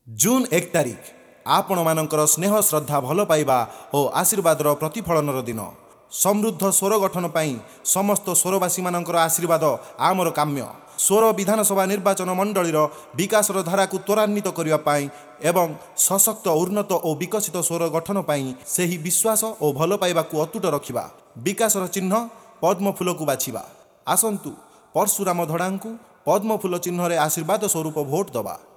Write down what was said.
जून 1 तारिख आपण मानकर स्नेह श्रद्धा भल पाइबा और आशीर्वादर प्रतिफलनर दिन। समृद्ध स्वर गठन पाई समस्त स्वरवासी मानकर आशीर्वाद आमर काम्य। स्वर विधानसभा निर्वाचन मंडलीर विकासर धारा को त्वरान्वित करने एवं सशक्त उन्नत और विकसित स्वर गठन पाई सही विश्वास और भल पाइबा को अतुट रखिबा। विकासर चिन्ह पद्मफूल को बाछिबा। आसंतु परशुराम धड़ा को पद्मफूल चिन्ह रे आशीर्वाद स्वरूप भोट दबा।